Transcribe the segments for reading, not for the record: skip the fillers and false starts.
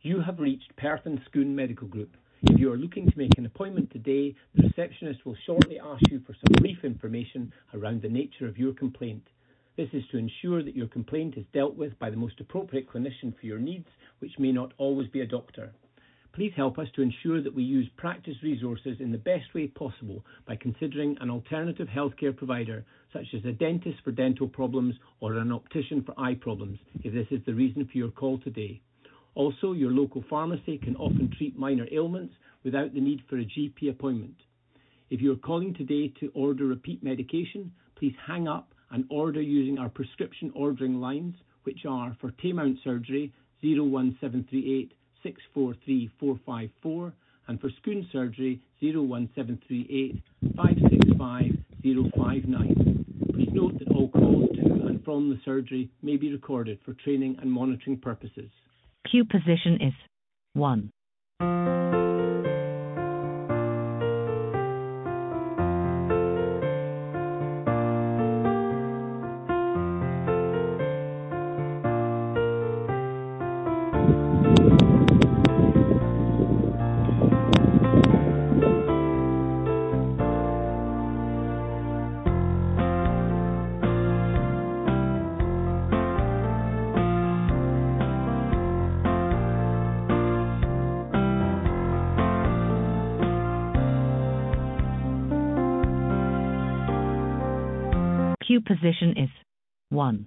You have reached Perth and Scone Medical Group. If you are looking to make an appointment today, the receptionist will shortly ask you for some brief information around the nature of your complaint. This is to ensure that your complaint is dealt with by the most appropriate clinician for your needs, which may not always be a doctor. Please help us to ensure that we use practice resources in the best way possible by considering an alternative healthcare provider, such as a dentist for dental problems or an optician for eye problems, if this is the reason for your call today. Also, your local pharmacy can often treat minor ailments without the need for a GP appointment. If you are calling today to order repeat medication, please hang up and order using our prescription ordering lines, which are for Taymount surgery 01738 643 454 and for Scone surgery 01738 565 059. Please note that all calls to and from the surgery may be recorded for training and monitoring purposes. Queue position is 1. Queue position is 1.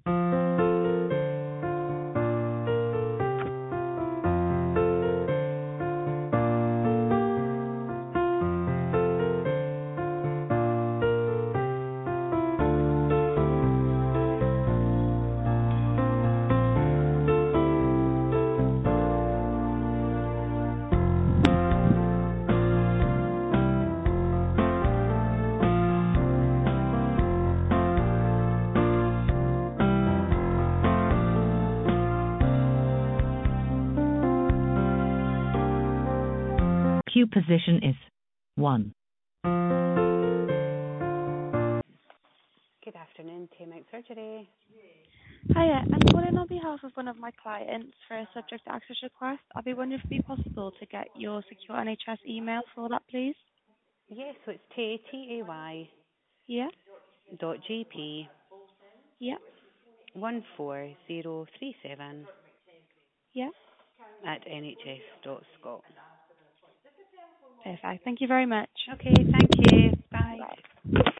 Queue position is 1. Good afternoon, Taymount Surgery. Hiya, I'm calling on behalf of one of my clients for a subject access request. I'd be wondering if it'd be possible to get your secure NHS email for that, please. Yes, so it's Tay, Yeah, T-A-Y, yeah, 14037 yeah. at nhs.scot. Perfect. Thank you very much. Okay, thank you. Bye. Bye.